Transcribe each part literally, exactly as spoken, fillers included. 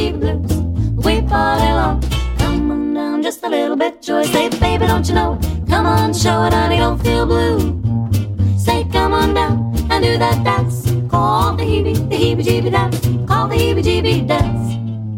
heebie-jeebie blues. We party along. Come on down just a little bit. Joy, say, baby, don't you know it? Come on, show it, honey, don't feel blue. Say, come on down and do that dance. Call the heebie, the heebie-jeebie dance. Call the heebie-jeebie dance.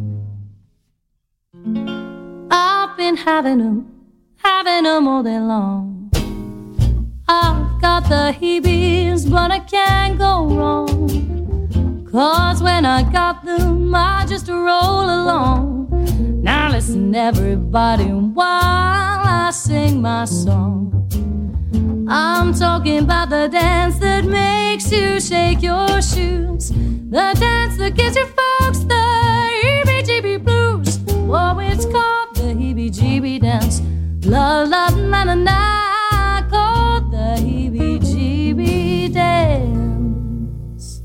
I've been having them, having them all day long. I've got the heebies, but I can't go wrong. Cause when I got them, I just roll along. Now listen everybody while I sing my song. I'm talking about the dance that makes you shake your shoes. The dance that gives you folks the heebie-jeebie blues. Oh, it's called the heebie-jeebie dance. La la na na na, called the heebie-jeebie dance.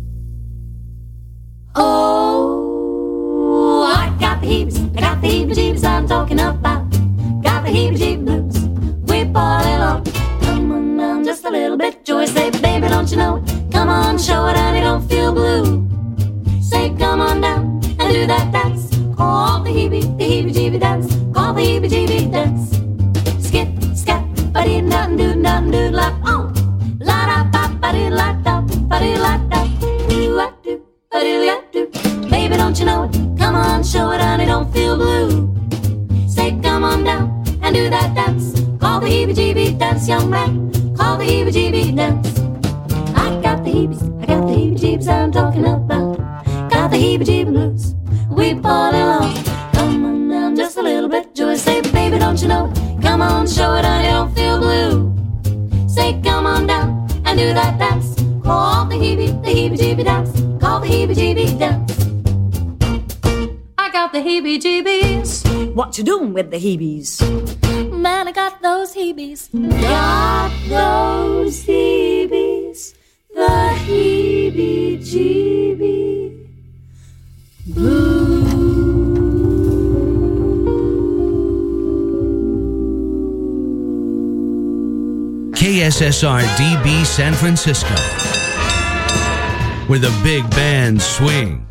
Oh, I got the heebies, I got the heebie-jeebies I'm talking about. Got the heebie-jeebie blues. We party along. Come on down just a little bit. Joy, say, baby, don't you know it? Come on, show it, honey, don't feel blue. Say, come on down and do that dance. Call the heebie, the heebie-jeebie dance. Call the heebie-jeebie dance. Skip, scat, ba-dee, nothing, do, nothing, do, lap, oh. La-da-ba, ba-dee, la-da, ba-dee, la-da. Do-a-do, ba-dee, la-do. Baby, don't you know it? Come on, show it, honey, don't feel blue. Say, come on down and do that dance. Call the heebie-jeebie dance, young man. Call the heebie-jeebie dance. I got the heebies, I got the heebie-jeebies I'm talking about. Got the heebie-jeebie blues. We party along. Come on down just a little bit. Joy, say, baby, don't you know it? Come on, show it, honey, don't feel blue. Say, come on down and do that dance. Call the heebie, the heebie-jeebie dance. Call the heebie-jeebie dance. I got the heebie-jeebies. What you doing with the heebies? Man, I got those heebies. Got those heebies. The heebie-jeebie blues. K S S R D B San Francisco, where the big bands swing.